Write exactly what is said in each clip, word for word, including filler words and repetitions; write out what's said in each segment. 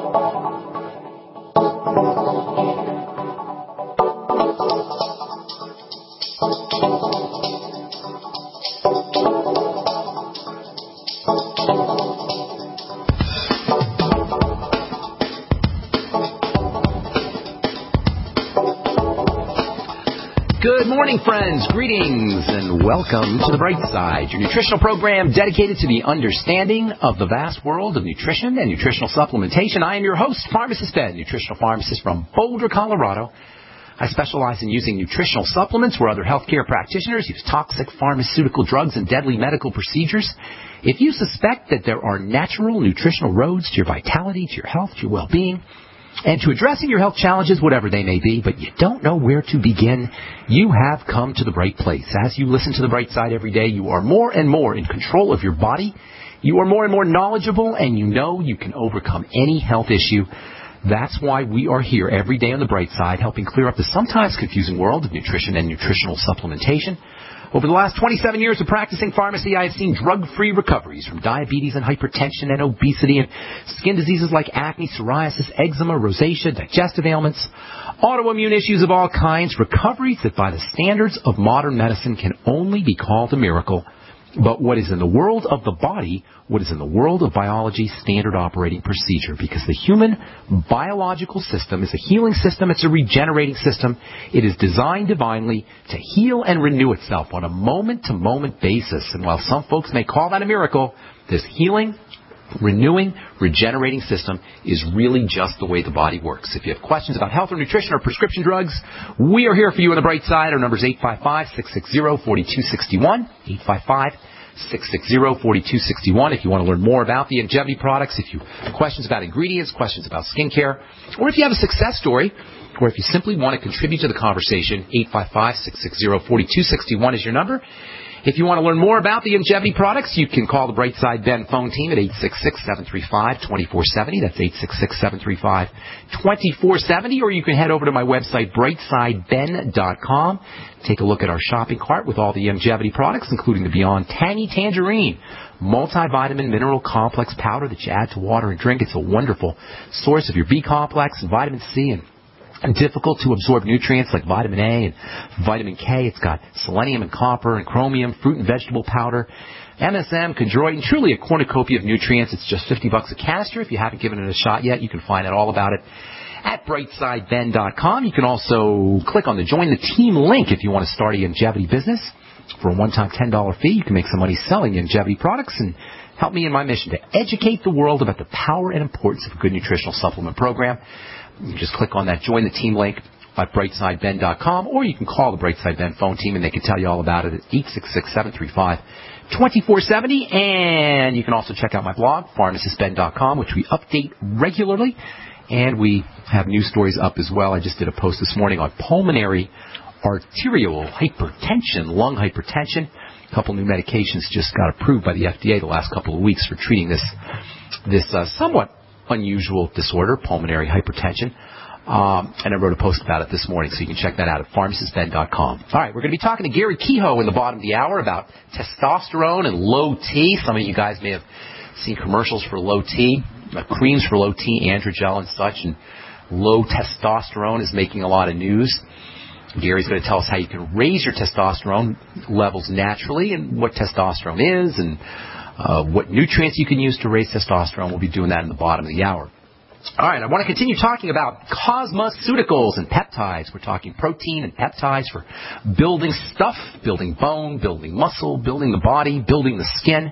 Good morning, friends. Greetings and welcome to The Bright Side, your nutritional program dedicated to the understanding of the vast world of nutrition and nutritional supplementation. I am your host, Pharmacist Ben, nutritional pharmacist from Boulder, Colorado. I specialize in using nutritional supplements where other healthcare practitioners use toxic pharmaceutical drugs and deadly medical procedures. If you suspect that there are natural nutritional roads to your vitality, to your health, to your well-being, and to addressing your health challenges, whatever they may be, but you don't know where to begin, you have come to the right place. As you listen to The Bright Side every day, you are more and more in control of your body. You are more and more knowledgeable, and you know you can overcome any health issue. That's why we are here every day on The Bright Side, helping clear up the sometimes confusing world of nutrition and nutritional supplementation. Over the last twenty-seven years of practicing pharmacy, I have seen drug-free recoveries from diabetes and hypertension and obesity and skin diseases like acne, psoriasis, eczema, rosacea, digestive ailments, autoimmune issues of all kinds, recoveries that by the standards of modern medicine can only be called a miracle. But what is in the world of the body, what is in the world of biology, standard operating procedure, because the human biological system is a healing system, it's a regenerating system. It is designed divinely to heal and renew itself on a moment-to-moment basis. And while some folks may call that a miracle, this healing, renewing, regenerating system is really just the way the body works. If you have questions about health or nutrition or prescription drugs, we are here for you on The Bright Side. Our number is eight five five, six six zero, four two six one, eight five five, six six zero, four two six one. If you want to learn more about the Youngevity products, if you have questions about ingredients, questions about skincare, or if you have a success story, or if you simply want to contribute to the conversation, eight five five, six six zero, four two six one is your number. If you want to learn more about the Youngevity products, you can call the Brightside Ben phone team at eight six six, seven three five, two four seven zero. That's eight six six, seven three five, two four seven zero. Or you can head over to my website, brightside ben dot com. Take a look at our shopping cart with all the Youngevity products, including the Beyond Tangy Tangerine multivitamin mineral complex powder that you add to water and drink. It's a wonderful source of your B complex and vitamin C and And difficult to absorb nutrients like vitamin A and vitamin K. It's got selenium and copper and chromium, fruit and vegetable powder, M S M, chondroitin, truly a cornucopia of nutrients. It's just fifty bucks a canister. If you haven't given it a shot yet, you can find out all about it at brightside ben dot com. You can also click on the Join the Team link if you want to start a Youngevity business. For a one-time ten dollars fee, you can make some money selling Youngevity products and help me in my mission to educate the world about the power and importance of a good nutritional supplement program. You can just click on that Join the Team link at brightside ben dot com, or you can call the Brightside Ben phone team, and they can tell you all about it at eight six six, seven three five, two four seven zero. And you can also check out my blog, pharmacist ben dot com, which we update regularly, and we have news stories up as well. I just did a post this morning on pulmonary arterial hypertension, lung hypertension. A couple new medications just got approved by the F D A the last couple of weeks for treating this, this uh, somewhat unusual disorder, pulmonary hypertension. Um, and I wrote a post about it this morning, so you can check that out at pharmacist ben dot com. All right, we're going to be talking to Gary Kehoe in the bottom of the hour about testosterone and low T. Some of you guys may have seen commercials for low T, uh, creams for low T, Androgel and such, and low testosterone is making a lot of news. Gary's going to tell us how you can raise your testosterone levels naturally and what testosterone is and Uh, what nutrients you can use to raise testosterone. We'll be doing that in the bottom of the hour. All right, I want to continue talking about cosmeceuticals and peptides. We're talking protein and peptides for building stuff, building bone, building muscle, building the body, building the skin.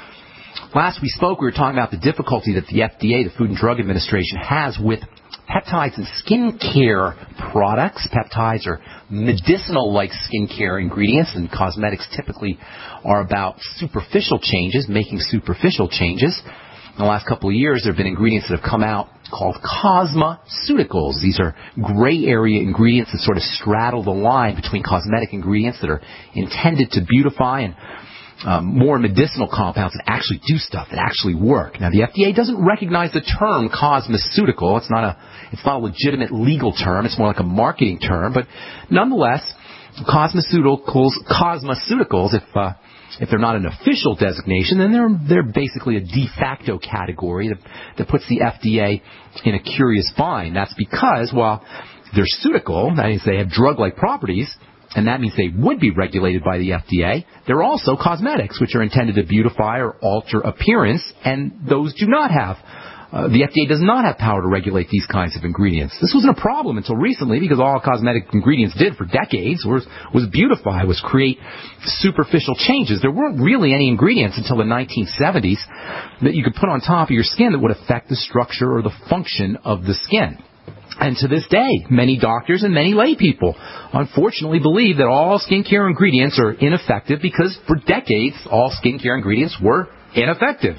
Last we spoke, we were talking about the difficulty that the F D A, the Food and Drug Administration, has with peptides and skincare products. Peptides are medicinal-like skincare ingredients, and cosmetics typically are about superficial changes, making superficial changes. In the last couple of years, there have been ingredients that have come out called cosmeceuticals. These are gray area ingredients that sort of straddle the line between cosmetic ingredients that are intended to beautify and Um, more medicinal compounds that actually do stuff, that actually work. Now, the F D A doesn't recognize the term cosmeceutical. It's not a, it's not a legitimate legal term. It's more like a marketing term. But nonetheless, cosmeceuticals, cosmeceuticals, if uh, If they're not an official designation, then they're they're basically a de facto category that, that puts the F D A in a curious bind. That's because, while they're pseudocol, that is, they have drug-like properties, and that means they would be regulated by the F D A, they're also cosmetics, which are intended to beautify or alter appearance, and those do not have. Uh, the F D A does not have power to regulate these kinds of ingredients. This wasn't a problem until recently, because all cosmetic ingredients did for decades was, was beautify, was create superficial changes. There weren't really any ingredients until the nineteen seventies that you could put on top of your skin that would affect the structure or the function of the skin. And to this day, many doctors and many lay people unfortunately believe that all skincare ingredients are ineffective because for decades all skincare ingredients were ineffective.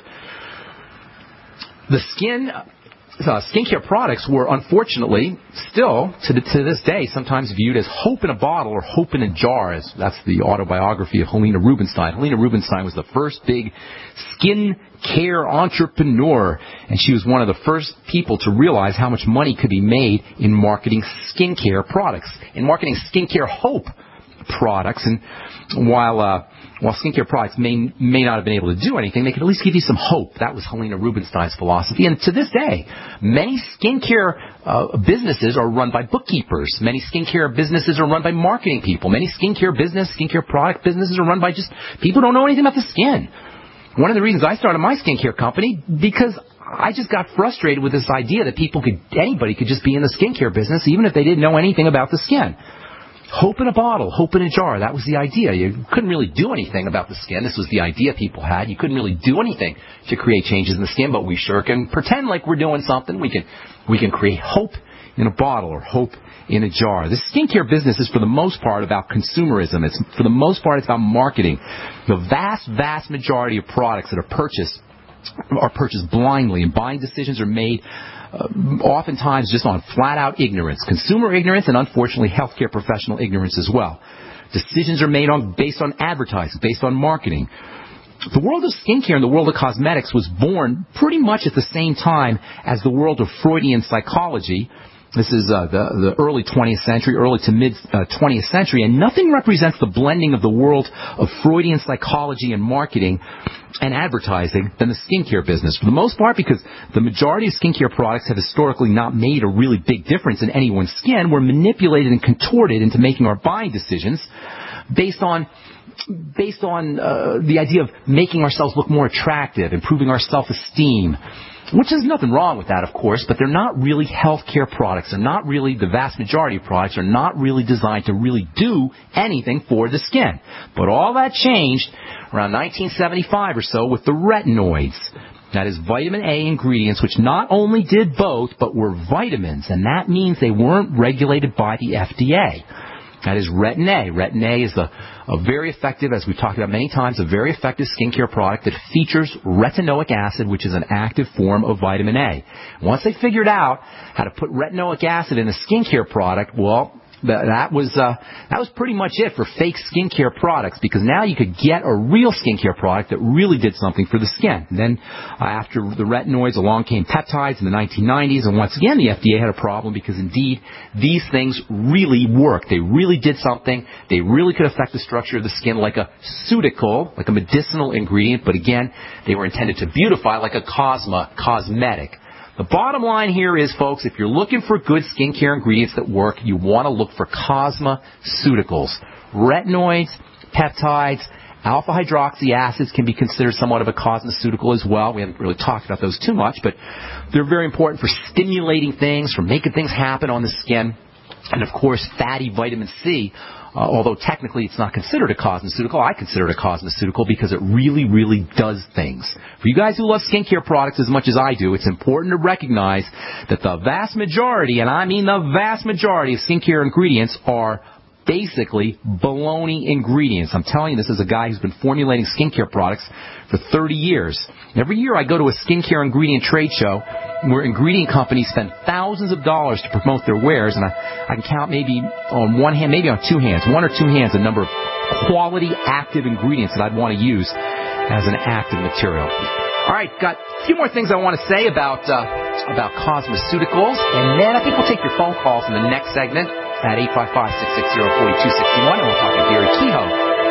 The skin, uh, skincare products were unfortunately still, to, the, to this day, sometimes viewed as hope in a bottle or hope in a jar. As that's the autobiography of Helena Rubinstein. Helena Rubinstein was the first big skin care entrepreneur, and she was one of the first people to realize how much money could be made in marketing skincare products, in marketing skincare hope products. And while uh, while skincare products may may not have been able to do anything, they could at least give you some hope. That was Helena Rubinstein's philosophy. And to this day, many skincare uh, businesses are run by bookkeepers. Many skincare businesses are run by marketing people. Many skincare business, skincare product businesses are run by just people who don't know anything about the skin. One of the reasons I started my skincare company, because I just got frustrated with this idea that people could, anybody could just be in the skincare business, even if they didn't know anything about the skin. Hope in a bottle, hope in a jar. That was the idea. You couldn't really do anything about the skin. This was the idea people had. You couldn't really do anything to create changes in the skin, but we sure can pretend like we're doing something. We can, we can create hope in a bottle or hope in a jar. The skincare business is for the most part about consumerism. It's for the most part it's about marketing. The vast, vast majority of products that are purchased are purchased blindly, and buying decisions are made uh, oftentimes just on flat-out ignorance, consumer ignorance, and unfortunately healthcare professional ignorance as well. Decisions are made on based on advertising, based on marketing. The world of skincare and the world of cosmetics was born pretty much at the same time as the world of Freudian psychology. This is uh, the, the early twentieth century, early to mid uh, twentieth century, and nothing represents the blending of the world of Freudian psychology and marketing and advertising than the skincare business. For the most part, because the majority of skincare products have historically not made a really big difference in anyone's skin, were manipulated and contorted into making our buying decisions based on based on uh, the idea of making ourselves look more attractive, improving our self-esteem. Which is nothing wrong with that, of course, but they're not really healthcare products. They're not really, the vast majority of products are not really designed to really do anything for the skin. But all that changed around nineteen seventy-five or so with the retinoids. That is vitamin A ingredients, which not only did both, but were vitamins. And that means they weren't regulated by the F D A. That is Retin A. Retin A is a, a very effective, as we've talked about many times, a very effective skincare product that features retinoic acid, which is an active form of vitamin A. Once they figured out how to put retinoic acid in a skincare product, well, that, that was uh, that was pretty much it for fake skincare products, because now you could get a real skincare product that really did something for the skin. And then uh, after the retinoids, along came peptides in the nineteen nineties, and once again the F D A had a problem because indeed these things really work. They really did something. They really could affect the structure of the skin like a pseudocol, like a medicinal ingredient, but again, they were intended to beautify like a cosma, cosmetic. The bottom line here is, folks, if you're looking for good skincare ingredients that work, you want to look for cosmeceuticals. Retinoids, peptides, alpha-hydroxy acids can be considered somewhat of a cosmeceutical as well. We haven't really talked about those too much, but they're very important for stimulating things, for making things happen on the skin. And, of course, fatty vitamin C, uh, although technically it's not considered a cosmeceutical, I consider it a cosmeceutical because it really, really does things. For you guys who love skincare products as much as I do, it's important to recognize that the vast majority, and I mean the vast majority of skincare ingredients are basically baloney ingredients. I'm telling you this as a guy who's been formulating skincare products for thirty years. Every year I go to a skincare ingredient trade show where ingredient companies spend thousands of dollars to promote their wares, and I, I can count maybe on one hand, maybe on two hands, one or two hands, the number of quality active ingredients that I'd want to use as an active material. All right, got a few more things I want to say about uh, about cosmeceuticals, and then I think we'll take your phone calls in the next segment at eight five five, six six zero, four two six one, and we'll talk to Gary Kehoe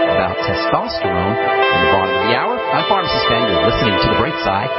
about testosterone in the bottom of the hour. I'm Pharmacist Ben. You're listening to The Bright Side.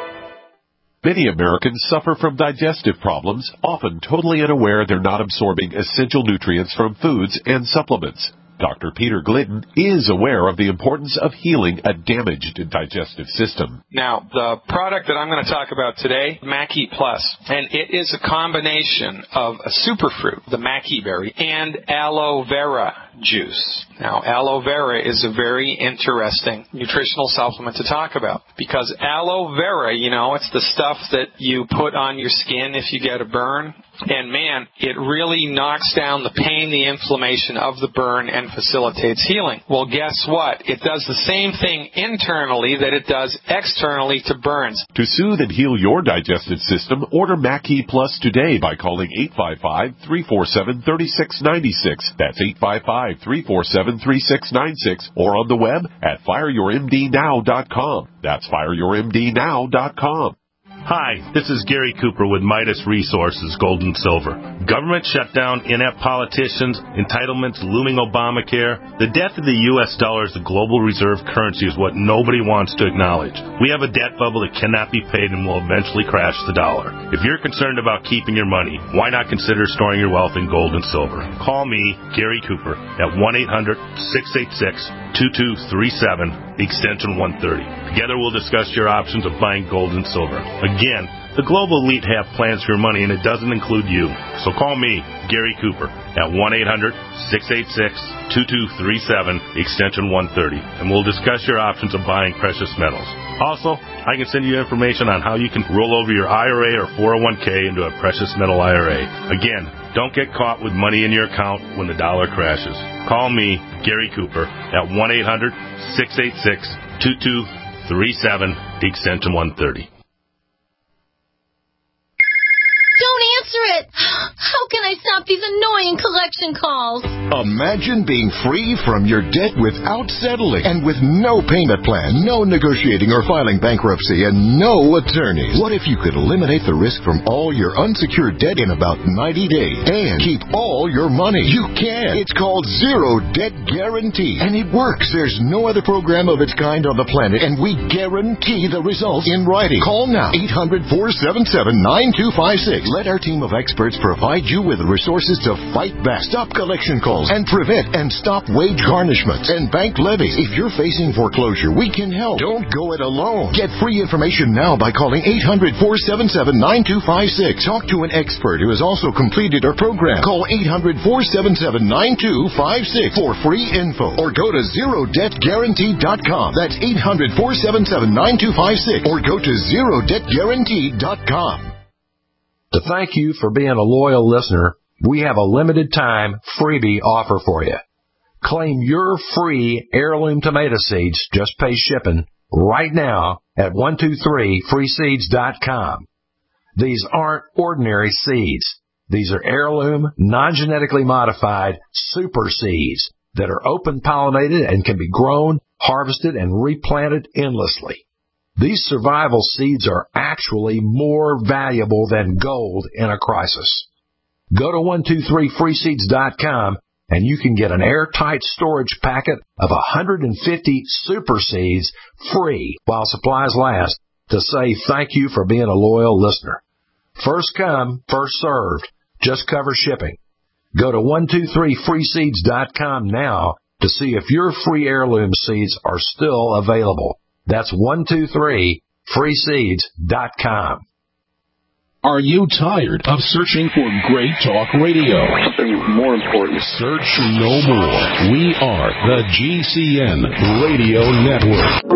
Many Americans suffer from digestive problems, often totally unaware they're not absorbing essential nutrients from foods and supplements. Doctor Peter Glidden is aware of the importance of healing a damaged digestive system. Now, the product that I'm going to talk about today, Mackey Plus, and it is a combination of a superfruit, the Mackey berry, and aloe vera juice. Now, aloe vera is a very interesting nutritional supplement to talk about because aloe vera, you know, it's the stuff that you put on your skin if you get a burn. And, man, it really knocks down the pain, the inflammation of the burn, and facilitates healing. Well, guess what? It does the same thing internally that it does externally to burns. To soothe and heal your digestive system, order Mackey Plus today by calling eight five five, three four seven, three six nine six. That's eight five five, three four seven, three six nine six. Or on the web at fire your m d now dot com. That's fire your m d now dot com. Hi, this is Gary Cooper with Midas Resources, Gold and Silver. Government shutdown, inept politicians, entitlements, looming Obamacare. The death of the U S dollar as the global reserve currency is what nobody wants to acknowledge. We have a debt bubble that cannot be paid and will eventually crash the dollar. If you're concerned about keeping your money, why not consider storing your wealth in gold and silver? Call me, Gary Cooper, at one eight hundred, six eight six, two two three seven, extension one thirty. Together we'll discuss your options of buying gold and silver. Again, the global elite have plans for your money, and it doesn't include you. So call me, Gary Cooper, at one eight hundred, six eight six, two two three seven, extension one thirty, and we'll discuss your options of buying precious metals. Also, I can send you information on how you can roll over your I R A or four oh one k into a precious metal I R A. Again, don't get caught with money in your account when the dollar crashes. Call me, Gary Cooper, at one eight hundred, six eight six, two two three seven, extension one thirty. Don't answer it! How can I stop these annoying collection calls? Imagine being free from your debt without settling and with no payment plan, no negotiating or filing bankruptcy, and no attorneys. What if you could eliminate the risk from all your unsecured debt in about ninety days and keep all your money? You can. It's called Zero Debt Guarantee, and it works. There's no other program of its kind on the planet, and we guarantee the results in writing. Call now, eight hundred, four seven seven, nine two five six. Let our team of experts provide you with the resources to fight back, stop collection calls, and prevent and stop wage garnishments and bank levies. If you're facing foreclosure, we can help. Don't go it alone. Get free information now by calling eight hundred, four seven seven, nine two five six. Talk to an expert who has also completed our program. Call eight hundred, four seven seven, nine two five six for free info, or go to zero debt guarantee dot com. That's eight hundred, four seven seven, nine two five six, or go to zero debt guarantee dot com. To thank you for being a loyal listener, we have a limited time freebie offer for you. Claim your free heirloom tomato seeds, just pay shipping, right now at one two three free seeds dot com. These aren't ordinary seeds. These are heirloom, non-genetically modified super seeds that are open pollinated and can be grown, harvested, and replanted endlessly. These survival seeds are actually more valuable than gold in a crisis. Go to one two three free seeds dot com and you can get an airtight storage packet of one hundred fifty super seeds free while supplies last to say thank you for being a loyal listener. First come, first served. Just cover shipping. Go to one two three free seeds dot com now to see if your free heirloom seeds are still available. That's one two three free seeds dot com. Are you tired of searching for great talk radio? Something more important. Search no more. We are the G C N Radio Network.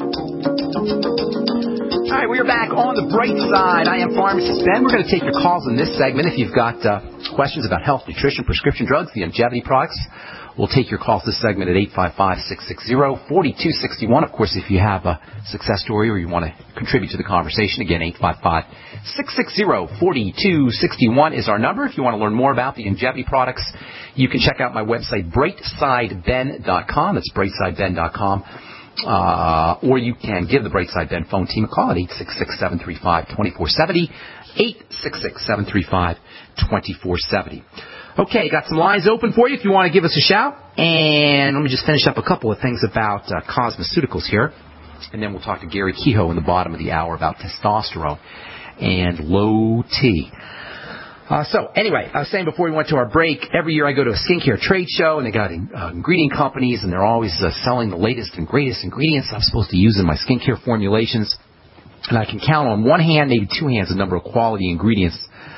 All right, we are back on the bright side. I am Pharmacist Ben. We're going to take your calls in this segment. If you've got uh, questions about health, nutrition, prescription drugs, the longevity products, we'll take your calls this segment at eight five five, six six zero, four two six one. Of course, if you have a success story or you want to contribute to the conversation, again, eight five five, six six zero, four two six one is our number. If you want to learn more about the longevity products, you can check out my website, bright side ben dot com. That's bright side ben dot com. Uh, or you can give the Brightside Ben phone team a call at eight six six, seven three five, two four seven zero, eight six six, seven three five, two four seven zero. Okay, got some lines open for you if you want to give us a shout. And let me just finish up a couple of things about uh, cosmeceuticals here. And then we'll talk to Gary Kehoe in the bottom of the hour about testosterone and low T. Uh, so, anyway, I was saying before we went to our break, every year I go to a skincare trade show, and they got uh, ingredient companies, and they're always uh, selling the latest and greatest ingredients I'm supposed to use in my skincare formulations. And I can count on one hand, maybe two hands, the number of quality ingredients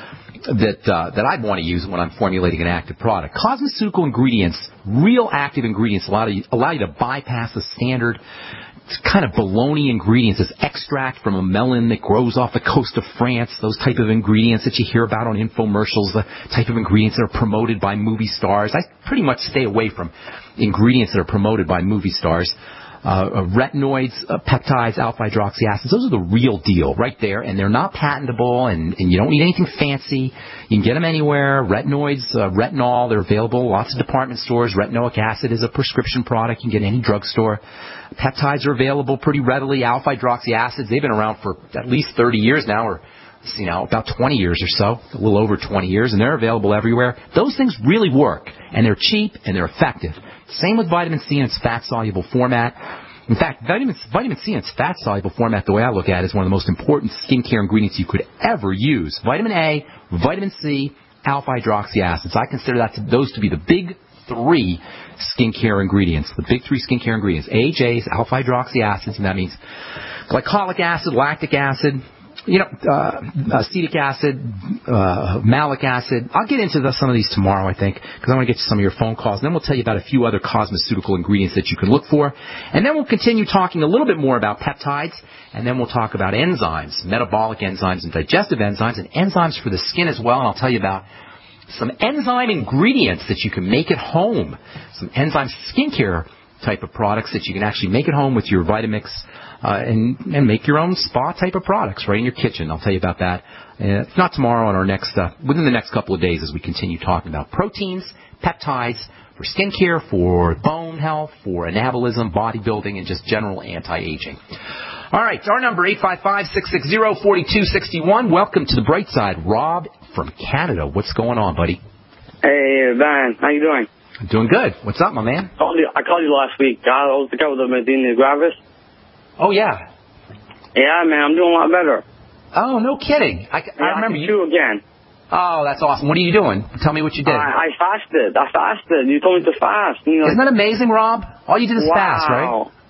that uh, that I'd want to use when I'm formulating an active product. Cosmeceutical ingredients, real active ingredients, allow you, allow you to bypass the standard kind of baloney ingredients. This extract from a melon that grows off the coast of France, those type of ingredients that you hear about on infomercials, the type of ingredients that are promoted by movie stars. I pretty much stay away from ingredients that are promoted by movie stars. Uh, retinoids, uh, peptides, alpha-hydroxy acids, those are the real deal right there, and they're not patentable, and, and you don't need anything fancy. You can get them anywhere. Retinoids, uh, retinol, they're available, lots of department stores. Retinoic acid is a prescription product. You can get any drugstore. Peptides are available pretty readily. Alpha-hydroxy acids, they've been around for at least thirty years now, or you know, about twenty years or so, a little over twenty years, and they're available everywhere. Those things really work, and they're cheap, and they're effective. Same with vitamin C in its fat-soluble format. In fact, vitamin, vitamin C in its fat-soluble format, the way I look at it, is one of the most important skincare ingredients you could ever use. Vitamin A, vitamin C, alpha-hydroxy acids. I consider that to, those to be the big three skincare ingredients. The big three skincare ingredients. A H As, alpha-hydroxy acids, and that means glycolic acid, lactic acid, you know, uh, acetic acid, uh, malic acid. I'll get into the, some of these tomorrow, I think, because I want to get to some of your phone calls. And then we'll tell you about a few other cosmeceutical ingredients that you can look for. And then we'll continue talking a little bit more about peptides. And then we'll talk about enzymes, metabolic enzymes and digestive enzymes, and enzymes for the skin as well. And I'll tell you about some enzyme ingredients that you can make at home, some enzyme skincare type of products that you can actually make at home with your Vitamix, uh, and, and make your own spa type of products right in your kitchen. I'll tell you about that. Uh, if not tomorrow, on our next, uh, within the next couple of days as we continue talking about proteins, peptides, for skincare, for bone health, for anabolism, bodybuilding, and just general anti-aging. All right, our number, eight five five, six six zero, four two six one. Welcome to the bright side. Rob from Canada. What's going on, buddy? Hey, Van. How you doing? Doing good. What's up, my man? I called you, I called you last week. I was the guy with the Medina Gravis. Oh, yeah. Yeah, man, I'm doing a lot better. Oh, no kidding. I, yeah, I remember I you. again. Oh, that's awesome. What are you doing? Tell me what you did. I, I fasted. I fasted. You told me to fast. You know, Isn't that amazing, Rob? All you did is wow. fast, right?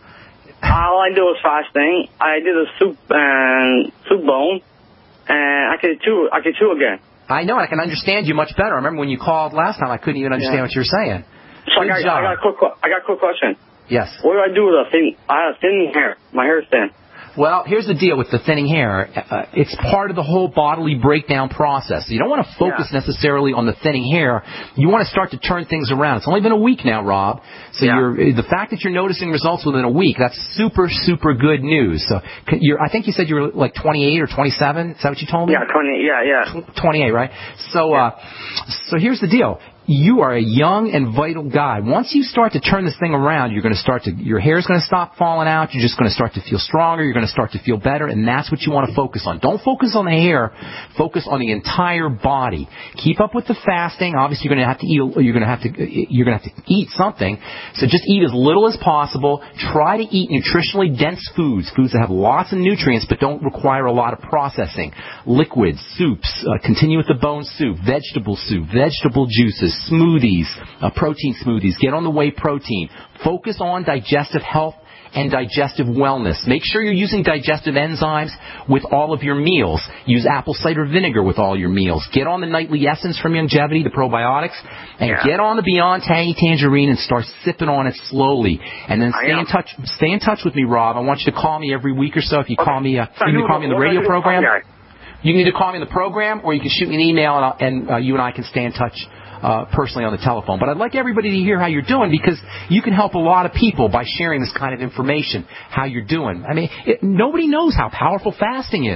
All I did was fasting. I did a soup and soup bone, and I could chew. I could chew again. I know. I can understand you much better. I remember when you called last time, I couldn't even understand yeah. what you were saying. So I got, I got a quick. I got a quick question. Yes. What do I do with a thin? I have thinning hair. My hair is thin. Well, here's the deal with the thinning hair. Uh, it's part of the whole bodily breakdown process. So you don't want to focus yeah. necessarily on the thinning hair. You want to start to turn things around. It's only been a week now, Rob. So yeah. you're, the fact that you're noticing results within a week, that's super, super good news. So you're, I think you said you were like twenty-eight or twenty-seven. Is that what you told me? Yeah, twenty-eight. Yeah, yeah. twenty-eight, right? So, yeah. uh, so here's the deal. You are a young and vital guy. Once you start to turn this thing around, you're going to start to, your hair is going to stop falling out. You're just going to start to feel stronger. You're going to start to feel better, and that's what you want to focus on. Don't focus on the hair. Focus on the entire body. Keep up with the fasting. Obviously, you're going to have to eat. You're going to have to. You're going to have to eat something. So just eat as little as possible. Try to eat nutritionally dense foods, foods that have lots of nutrients but don't require a lot of processing. Liquids, soups. Uh, continue with the bone soup, vegetable soup, vegetable juices. Smoothies, uh, protein smoothies. Get on the whey protein. Focus on digestive health and digestive wellness. Make sure you're using digestive enzymes with all of your meals. Use apple cider vinegar with all your meals. Get on the nightly essence from Youngevity, the probiotics, and yeah. get on the Beyond Tangy Tangerine and start sipping on it slowly. And then stay in touch. Stay in touch with me, Rob. I want you to call me every week or so. If you okay. call me, uh, you can call me in the radio program. You can either call me in the program or you can shoot me an email, and, I'll, and uh, you and I can stay in touch. Uh, personally on the telephone. But I'd like everybody to hear how you're doing, because you can help a lot of people by sharing this kind of information, how you're doing. I mean, it, nobody knows how powerful fasting is.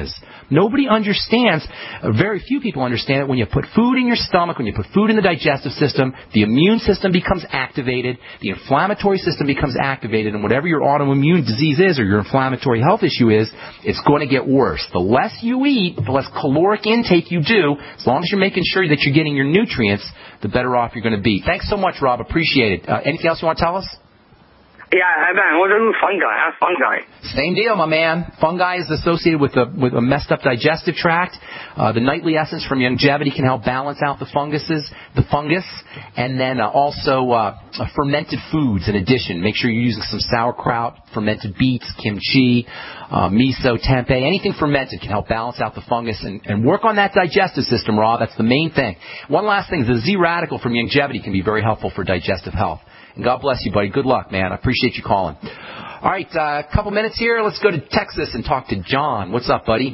Nobody understands, uh, very few people understand that when you put food in your stomach, when you put food in the digestive system, the immune system becomes activated, the inflammatory system becomes activated, and whatever your autoimmune disease is or your inflammatory health issue is, it's going to get worse. The less you eat, the less caloric intake you do, as long as you're making sure that you're getting your nutrients, the better off you're going to be. Thanks so much, Rob. Appreciate it. Uh, anything else you want to tell us? Yeah, man, what are fungi? Fungi. Same deal, my man. Fungi is associated with a, with a messed up digestive tract. Uh, the nightly essence from Youngevity can help balance out the funguses, the fungus, and then uh, also uh, uh, fermented foods in addition. Make sure you're using some sauerkraut, fermented beets, kimchi, uh, miso, tempeh. Anything fermented can help balance out the fungus and, and work on that digestive system, Rob. That's the main thing. One last thing, the Z-Radical from Youngevity can be very helpful for digestive health. And God bless you, buddy. Good luck, man. I appreciate you calling. All right, a uh, couple minutes here. Let's go to Texas and talk to John. What's up, buddy?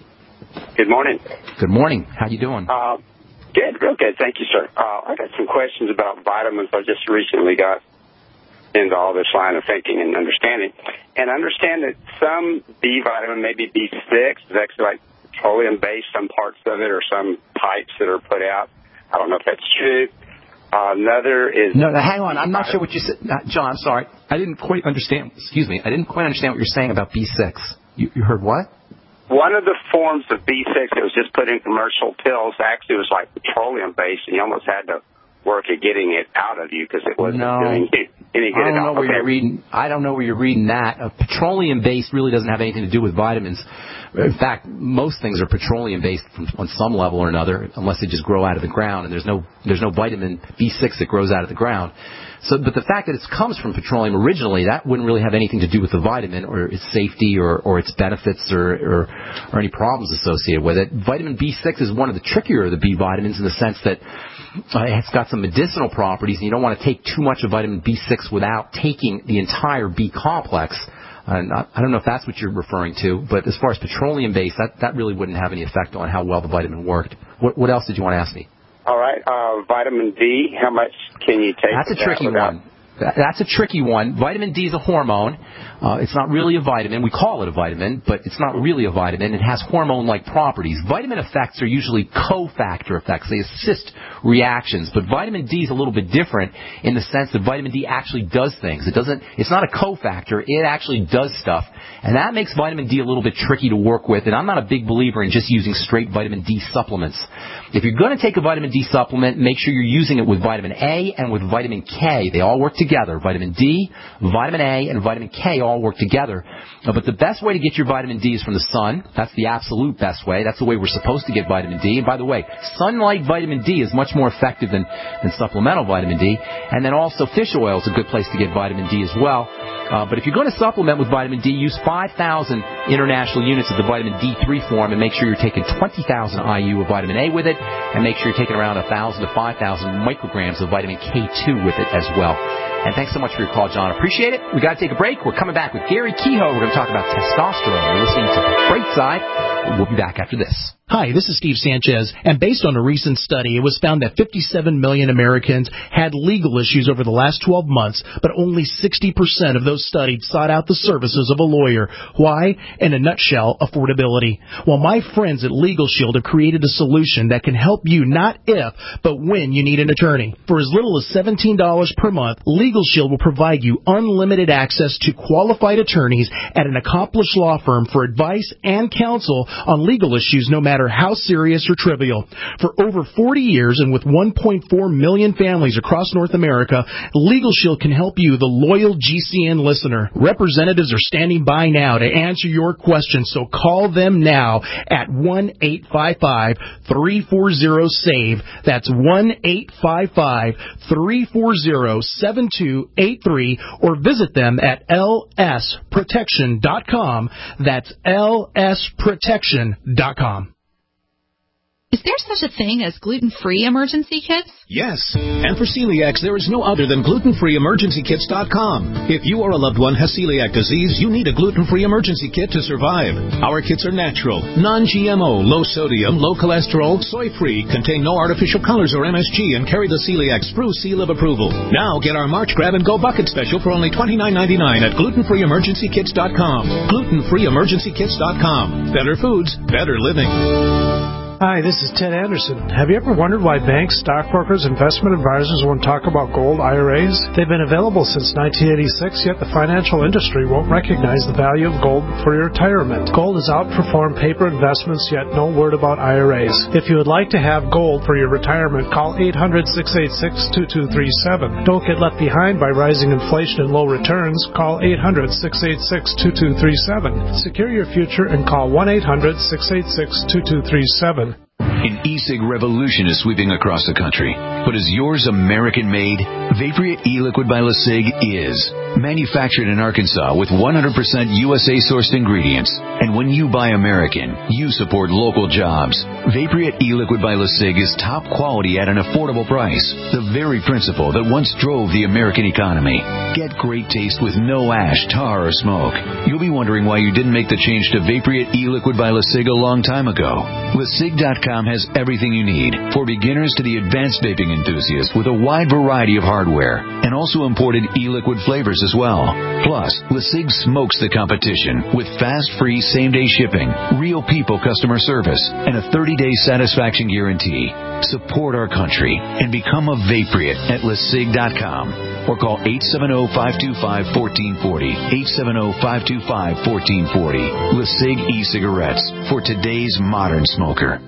Good morning. Good morning. How you doing? Uh, good, real good. Thank you, sir. Uh, I got some questions about vitamins. I just recently got into all this line of thinking and understanding. And I understand that some B vitamin, maybe B six, is actually like petroleum-based, some parts of it, or some pipes that are put out. I don't know if that's true. Uh, another is... No, no, hang on. I'm not sure what you said. Uh, John, I'm sorry. I didn't quite understand. Excuse me. I didn't quite understand what you're saying about B six. You, you heard what? One of the forms of B six that was just put in commercial pills actually was like petroleum-based, and you almost had to work at getting it out of you because it wasn't no. doing any good I don't at know all. where Okay. you're reading. I don't know where you're reading that. Uh, petroleum-based really doesn't have anything to do with vitamins. In fact, most things are petroleum-based from, on some level or another, unless they just grow out of the ground, and there's no there's no vitamin B six that grows out of the ground. So, but the fact that it comes from petroleum originally, that wouldn't really have anything to do with the vitamin or its safety or, or its benefits or, or, or any problems associated with it. Vitamin B six is one of the trickier of the B vitamins in the sense that uh, it's got some medicinal properties, and you don't want to take too much of vitamin B six without taking the entire B complex. And I, I don't know if that's what you're referring to, but as far as petroleum-based, that, that really wouldn't have any effect on how well the vitamin worked. What, what else did you want to ask me? All right. Uh, vitamin D, how much can you take? That's a tricky that without... one. That's a tricky one. Vitamin D is a hormone. Uh, it's not really a vitamin. We call it a vitamin, but it's not really a vitamin. It has hormone-like properties. Vitamin effects are usually cofactor effects. They assist reactions. But vitamin D is a little bit different in the sense that vitamin D actually does things. It doesn't. It's not a cofactor. It actually does stuff. And that makes vitamin D a little bit tricky to work with. And I'm not a big believer in just using straight vitamin D supplements. If you're going to take a vitamin D supplement, make sure you're using it with vitamin A and with vitamin K. They all work together. Vitamin D, vitamin A, and vitamin K all work together. Uh, but the best way to get your vitamin D is from the sun. That's the absolute best way. That's the way we're supposed to get vitamin D. And by the way, sunlight vitamin D is much more effective than, than supplemental vitamin D. And then also fish oil is a good place to get vitamin D as well. Uh, but if you're going to supplement with vitamin D, use five thousand international units of the vitamin D three form and make sure you're taking twenty thousand I U of vitamin A with it, and make sure you're taking around one thousand to five thousand micrograms of vitamin K two with it as well. And thanks so much for your call, John. Appreciate it. We got to take a break. We're coming back with Gary Kehoe. We're going to talk about testosterone. You're listening to Brightside. We'll be back after this. Hi, this is Steve Sanchez, and based on a recent study, it was found that fifty-seven million Americans had legal issues over the last twelve months, but only sixty percent of those studied sought out the services of a lawyer. Why? In a nutshell, affordability. Well, my friends at Legal Shield have created a solution that can help you not if, but when you need an attorney. For as little as seventeen dollars per month, Legal Shield will provide you unlimited access to qualified attorneys at an accomplished law firm for advice and counsel on legal issues no matter how serious or trivial. For over forty years and with one point four million families across North America, Legal Shield can help you, the loyal G C N listener. Representatives are standing by now to answer your questions, so call them now at one eight five five, three four zero, SAVE. That's one eight five five, three four zero, seven two eight three, or visit them at L S protection dot com. That's L S protection dot com. Is there such a thing as gluten-free emergency kits? Yes. And for celiacs, there is no other than gluten free emergency kits dot com. If you or a loved one has celiac disease, you need a gluten-free emergency kit to survive. Our kits are natural, non-G M O, low sodium, low cholesterol, soy-free, contain no artificial colors or M S G, and carry the celiac sprue seal of approval. Now get our March Grab and Go Bucket Special for only twenty-nine ninety-nine at gluten free emergency kits dot com. gluten free emergency kits dot com. Better foods, better living. Hi, this is Ted Anderson. Have you ever wondered why banks, stockbrokers, investment advisors won't talk about gold I R As? They've been available since nineteen eighty-six, yet the financial industry won't recognize the value of gold for your retirement. Gold has outperformed paper investments, yet no word about I R As. If you would like to have gold for your retirement, call eight hundred, six eight six, two two three seven. Don't get left behind by rising inflation and low returns. Call eight hundred, six eight six, two two three seven. Secure your future and call one eight hundred, six eight six, two two three seven. An e-cig revolution is sweeping across the country. But is yours American-made? Vaporeate e-liquid by LeSig is. Manufactured in Arkansas with one hundred percent U S A-sourced ingredients. And when you buy American, you support local jobs. Vaporeate e-liquid by LeSig is top quality at an affordable price. The very principle that once drove the American economy. Get great taste with no ash, tar, or smoke. You'll be wondering why you didn't make the change to Vaporeate e-liquid by LeSig a long time ago. LeSig dot com has everything you need, for beginners to the advanced vaping enthusiast, with a wide variety of hardware, and also imported e-liquid flavors as well. Plus, LeSig smokes the competition with fast, free, same-day shipping, real people customer service, and a thirty-day satisfaction guarantee. Support our country and become a Vaporeate at LeSig dot com, or call eight seven zero, five two five, one four four zero, eight seven zero, five two five, one four four zero. LeSig e-cigarettes for today's modern smoker.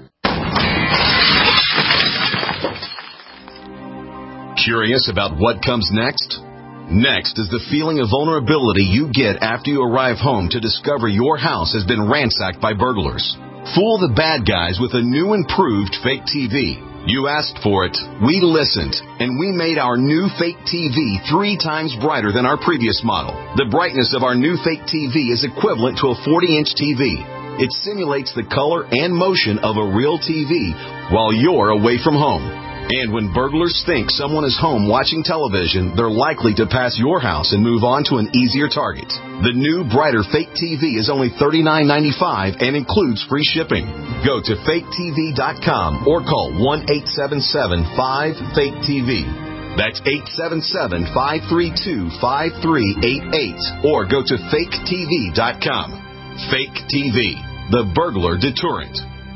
Curious about what comes next? Next is the feeling of vulnerability you get after you arrive home to discover your house has been ransacked by burglars. Fool the bad guys with a new improved fake T V. You asked for it, we listened, and we made our new fake T V three times brighter than our previous model. The brightness of our new fake T V is equivalent to a forty-inch T V. It simulates the color and motion of a real T V while you're away from home. And when burglars think someone is home watching television, they're likely to pass your house and move on to an easier target. The new, brighter fake T V is only thirty-nine ninety-five and includes free shipping. Go to fake T V dot com or call one eight seven seven, five, fake T V. That's eight seven seven, five three two, five three eight eight. Or go to fake T V dot com. Fake T V, the burglar deterrent.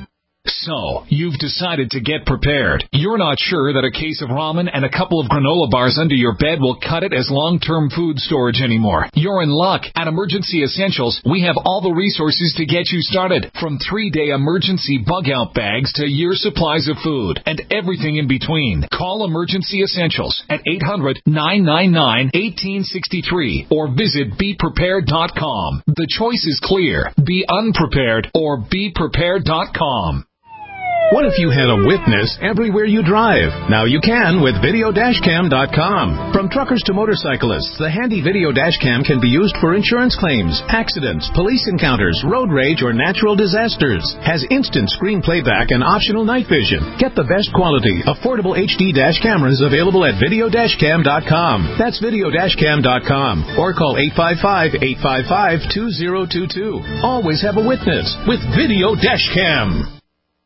So, you've decided to get prepared. You're not sure that a case of ramen and a couple of granola bars under your bed will cut it as long-term food storage anymore. You're in luck. At Emergency Essentials, we have all the resources to get you started. From three-day emergency bug-out bags to year supplies of food and everything in between. Call Emergency Essentials at eight hundred, nine nine nine, one eight six three or visit be prepared dot com. The choice is clear. Be unprepared or be prepared dot com. What if you had a witness everywhere you drive? Now you can with video dash cam dot com. From truckers to motorcyclists, the handy video dash cam can be used for insurance claims, accidents, police encounters, road rage, or natural disasters. Has instant screen playback and optional night vision. Get the best quality, affordable H D dash cameras available at video dash cam dot com. That's video dash cam dot com. Or call eight five five, eight five five, two zero two two. Always have a witness with Video Dash Cam.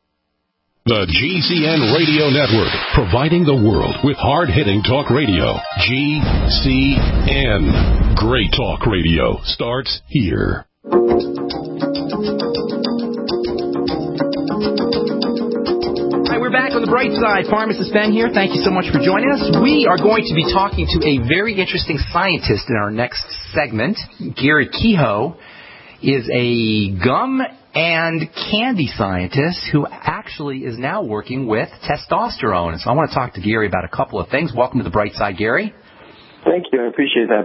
The G C N Radio Network, providing the world with hard-hitting talk radio. G C N. Great talk radio starts here. Hi, we're back on the bright side. Pharmacist Ben here. Thank you so much for joining us. We are going to be talking to a very interesting scientist in our next segment. Gary Kehoe is a gum and candy scientist who actually is now working with testosterone. So I want to talk to Gary about a couple of things. Welcome to the bright side, Gary. Thank you. I appreciate that, Ben.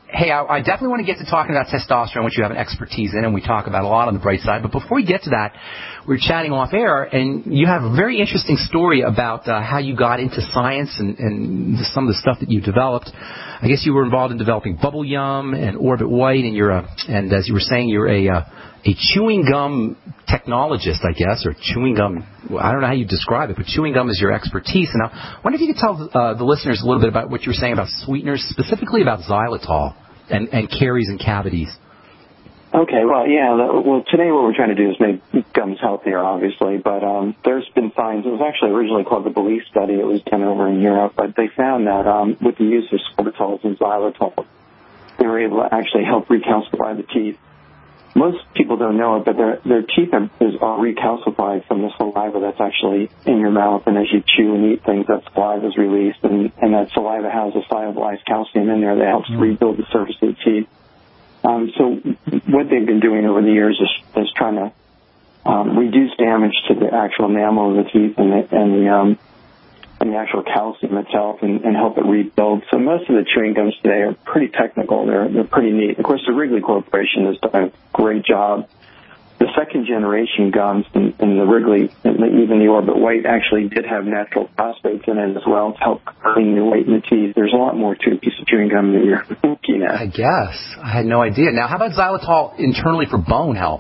hey, I, I definitely want to get to talking about testosterone, which you have an expertise in, and we talk about a lot on the bright side. But before we get to that, we we're chatting off air, and you have a very interesting story about uh, how you got into science and, and some of the stuff that you developed. I guess you were involved in developing Bubble Yum and Orbit White, and you're a, and as you were saying, you're a uh, a chewing gum technologist, I guess, or chewing gum. I don't know how you describe it, but chewing gum is your expertise. And I wonder if you could tell uh, the listeners a little bit about what you were saying about sweeteners, specifically about xylitol and, and caries and cavities. Okay, well, yeah, well, today what we're trying to do is make gums healthier, obviously, but um, there's been signs. It was actually originally called the Belief Study. It was done over in Europe, but they found that um, with the use of sorbitol and xylitol, they were able to actually help recalcify the teeth. Most people don't know it, but their their teeth are, is, are recalcified from the saliva that's actually in your mouth, and as you chew and eat things, that saliva is released, and, and that saliva has a solubilized calcium in there that helps mm. rebuild the surface of the teeth. Um, so what they've been doing over the years is, is trying to um, reduce damage to the actual enamel of the teeth and the, and the um, and the actual calcium itself, and, and help it rebuild. So most of the chewing gums today are pretty technical. They're they're pretty neat. Of course, the Wrigley Corporation has done a great job. The second generation gums and, and the Wrigley, and the, even the Orbit White, actually did have natural phosphates in it as well to help clean the weight in the teeth. There's a lot more to a piece of chewing gum than you're looking at. I guess. I had no idea. Now, how about xylitol internally for bone health?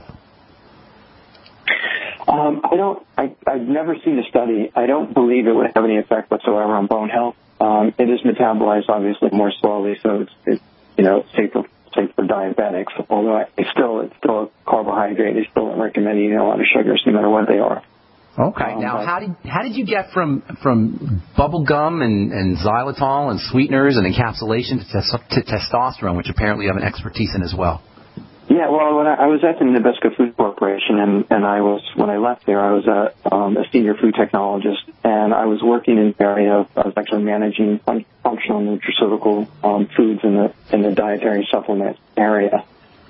Um, I don't. I, I've never seen a study. I don't believe it would have any effect whatsoever on bone health. Um, it is metabolized obviously more slowly, so it's, it's you know safe for safe for diabetics. Although I, it's still it's still a carbohydrate. They still don't recommend eating a lot of sugars, no matter what they are. Okay. Um, now, how did how did you get from from bubble gum and, and xylitol and sweeteners and encapsulation to, tes- to testosterone, which apparently you have an expertise in as well? Yeah, well, when I, I was at the Nabisco Food Corporation, and, and I was when I left there, I was a, um, a senior food technologist, and I was working in the area of I was actually managing fun, functional nutraceutical um, foods in the in the dietary supplement area.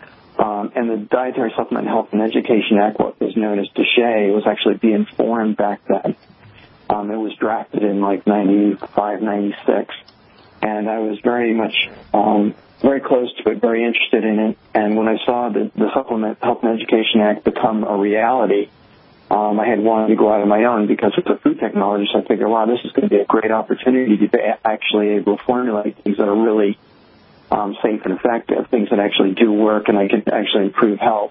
Um, and the Dietary Supplement Health and Education Act, what was known as D S H E A, was actually being formed back then. Um, it was drafted in like ninety-five, ninety-six, and I was very much um, very close to it, very interested in it. And when I saw the, the Supplement Health and Education Act become a reality, um, I had wanted to go out on my own because as a food technologist, I figured, wow, this is going to be a great opportunity to be actually able to formulate things that are really um, safe and effective, things that actually do work and I can actually improve health.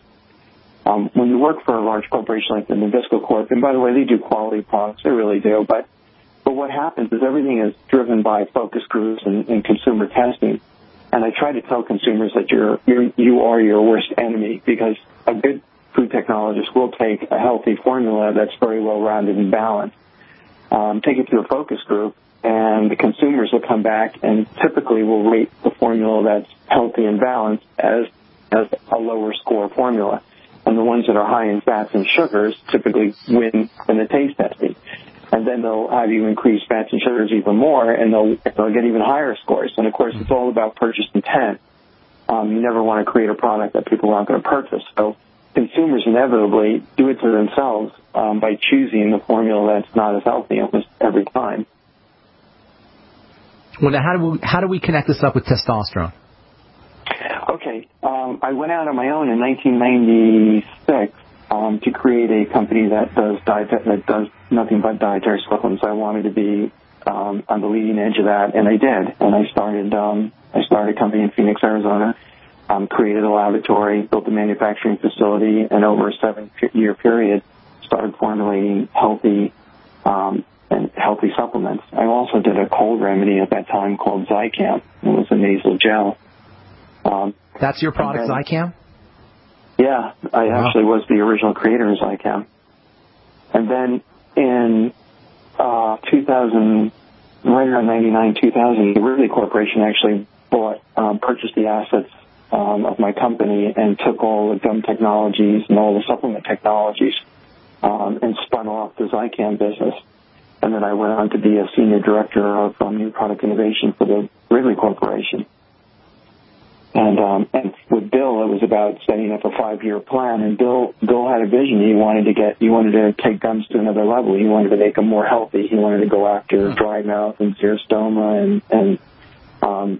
Um, when you work for a large corporation like the Nabisco Corp, and by the way, they do quality products, they really do, but but what happens is everything is driven by focus groups and, and consumer testing. And I try to tell consumers that you're, you're, you are your worst enemy, because a good food technologist will take a healthy formula that's very well-rounded and balanced, um, take it to a focus group, and the consumers will come back and typically will rate the formula that's healthy and balanced as, as a lower score formula. And the ones that are high in fats and sugars typically win in the taste testing. And then they'll have you increase fats and sugars even more, and they'll, they'll get even higher scores. And, of course, it's all about purchase intent. Um, you never want to create a product that people aren't going to purchase. So consumers inevitably do it to themselves um, by choosing the formula that's not as healthy almost every time. Well, now, how do we, how do we connect this up with testosterone? Okay. Um, I went out on my own in nineteen ninety-six. Um, to create a company that does diet, that does nothing but dietary supplements. I wanted to be um, on the leading edge of that, and I did. And I started um, I started a company in Phoenix, Arizona, um, created a laboratory, built a manufacturing facility, and over a seven-year period, started formulating healthy um, and healthy supplements. I also did a cold remedy at that time called Zicam. It was a nasal gel. Um, That's your product, then, Zicam? Yeah, I wow. actually was the original creator of Zicam. And then in uh, two thousand, right around ninety-nine, two thousand, the Wrigley Corporation actually bought, um, purchased the assets um, of my company and took all the gum technologies and all the supplement technologies um, and spun off the Zicam business. And then I went on to be a senior director of um, new product innovation for the Wrigley Corporation. And um, and with Bill, it was about setting up a five-year plan. And Bill Bill had a vision. He wanted to get, he wanted to take gums to another level. He wanted to make them more healthy. He wanted to go after dry mouth and xerostoma and and um,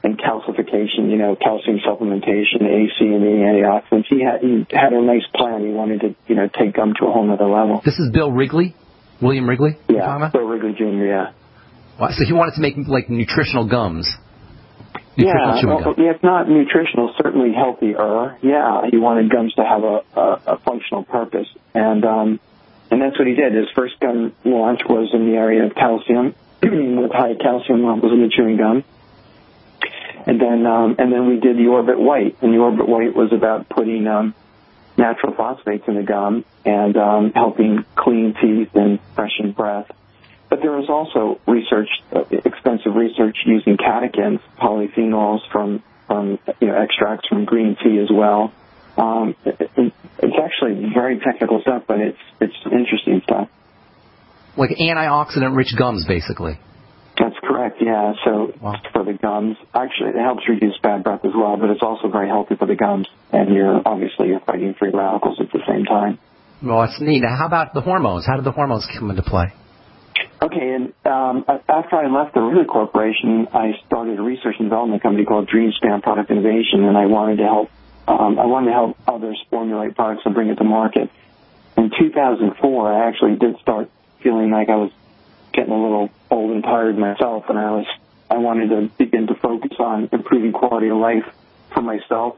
and calcification, you know, calcium supplementation, A, C, and E, antioxidants. He had, he had a nice plan. He wanted to, you know, take gum to a whole other level. This is Bill Wrigley? William Wrigley? Yeah, Bill Wrigley Junior, yeah. Wow, so he wanted to make, like, nutritional gums. Nutritional yeah, chewing well, gum. if not nutritional, certainly healthier. Yeah, he wanted gums to have a, a, a functional purpose. And, um, and that's what he did. His first gum launch was in the area of calcium, with high calcium levels in the chewing gum. And then, um, and then we did the Orbit White, and the Orbit White was about putting um, natural phosphates in the gum and um, helping clean teeth and freshen breath. But there was also research, uh, extensive research using catechins, polyphenols from, from you know extracts from green tea as well. Um, it, it, it's actually very technical stuff, but it's it's interesting stuff. Like antioxidant-rich gums, basically. That's correct, yeah. So wow. For the gums, actually, it helps reduce bad breath as well, but it's also very healthy for the gums, and you're obviously you're fighting free radicals at the same time. Well, that's neat. Now, how about the hormones? How did the hormones come into play? Okay, and um, after I left the Wrigley Corporation, I started a research and development company called DreamSpan Product Innovation, and I wanted to help. Um, I wanted to help others formulate products and bring it to market. In two thousand four, I actually did start feeling like I was getting a little old and tired myself, and I was I wanted to begin to focus on improving quality of life for myself.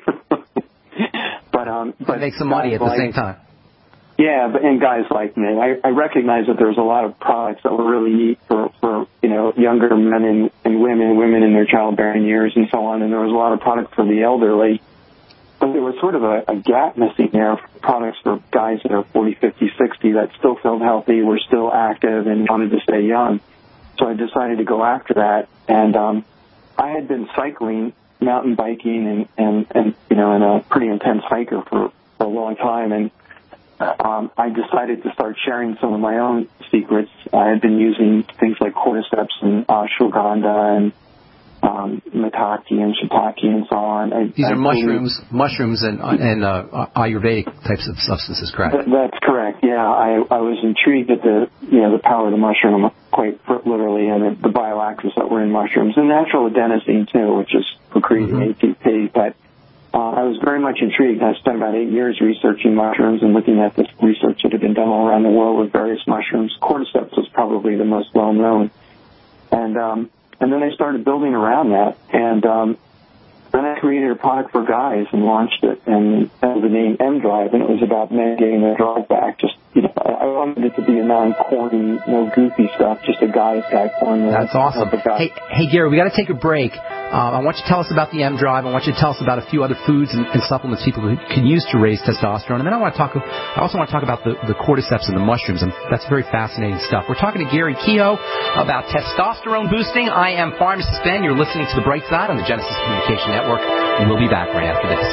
but um, but make some money at the like, same time. Yeah, but and guys like me, I, I recognize that there's a lot of products that were really neat for for you know younger men and, and women, women in their childbearing years, and so on. And there was a lot of products for the elderly. But there was sort of a, a gap missing there for products for guys that are forty, fifty, sixty that still felt healthy, were still active, and wanted to stay young. So I decided to go after that. And um, I had been cycling, mountain biking, and, and, and you know, and a pretty intense hiker for, for a long time. And um, I decided to start sharing some of my own secrets. I had been using things like cordyceps and ashwagandha and Um, maitake and shiitake and so on. I, These I are mushrooms, believe, mushrooms and and uh, Ayurvedic types of substances, correct? Th- that's correct. Yeah, I, I was intrigued at the you know the power of the mushroom, quite literally, and the, the bioactives that were in mushrooms, and natural adenosine too, which is secreting mm-hmm. A T P. But uh, I was very much intrigued. I spent about eight years researching mushrooms and looking at this research that had been done all around the world with various mushrooms. Cordyceps was probably the most well known, and um, And then I started building around that, and um, then I created a product for guys and launched it, and that was the name M Drive, and it was about men getting their drive back. Just you know, I wanted it to be a non-corny, no goofy stuff, just a guy's guy formula. That's awesome. Hey, hey, Gary, we got to take a break. Uh, I want you to tell us about the M Drive. I want you to tell us about a few other foods and, and supplements people can use to raise testosterone. And then I want to talk. I also want to talk about the, the cordyceps and the mushrooms, and that's very fascinating stuff. We're talking to Gary Kehoe about testosterone boosting. I am Pharmacist Ben. You're listening to The Bright Side on the Genesis Communication Network, and we'll be back right after this.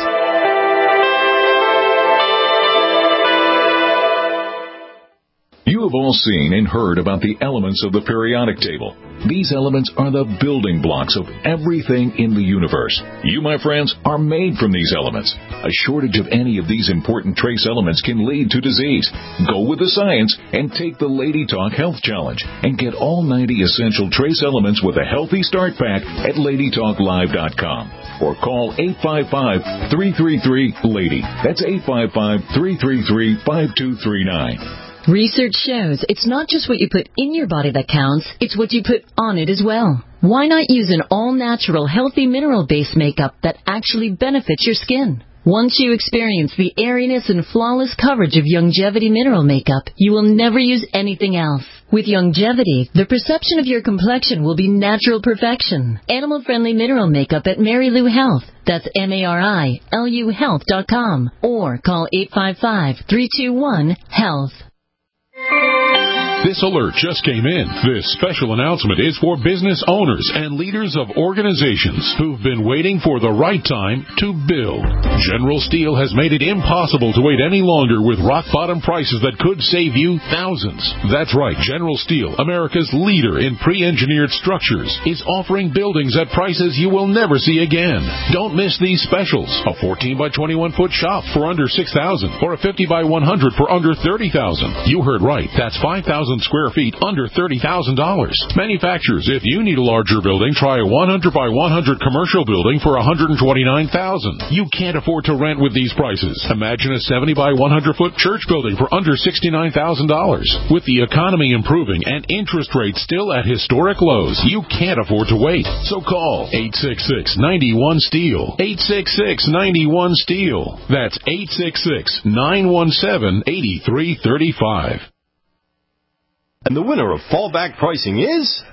You have all seen and heard about the elements of the periodic table. These elements are the building blocks of everything in the universe. You, my friends, are made from these elements. A shortage of any of these important trace elements can lead to disease. Go with the science and take the Lady Talk Health Challenge and get all ninety essential trace elements with a healthy start pack at lady talk live dot com or call eight five five, three three three, LADY. That's eight five five, three three three, five two three nine. Research shows it's not just what you put in your body that counts, it's what you put on it as well. Why not use an all-natural, healthy mineral-based makeup that actually benefits your skin? Once you experience the airiness and flawless coverage of Youngevity mineral makeup, you will never use anything else. With Youngevity, the perception of your complexion will be natural perfection. Animal-friendly mineral makeup at Mary Lou Health. That's M A R I L U health dot com. Or call eight five five, three two one, HEALTH. This alert just came in. This special announcement is for business owners and leaders of organizations who've been waiting for the right time to build. General Steel has made it impossible to wait any longer with rock-bottom prices that could save you thousands. That's right. General Steel, America's leader in pre-engineered structures, is offering buildings at prices you will never see again. Don't miss these specials. A fourteen by twenty-one foot shop for under six thousand dollars or a fifty by one hundred for under thirty thousand dollars. You heard right. That's five thousand thousand square feet under thirty thousand dollars. Manufacturers, if you need a larger building, try a one hundred by one hundred commercial building for one hundred twenty-nine thousand dollars. You can't afford to rent with these prices. Imagine a seventy by one hundred foot church building for under sixty-nine thousand dollars. With the economy improving and interest rates still at historic lows, you can't afford to wait. So call eight six six, nine one, STEEL. eight six six, nine one, STEEL. That's eight six six, nine one seven, eight three three five. And the winner of fallback pricing is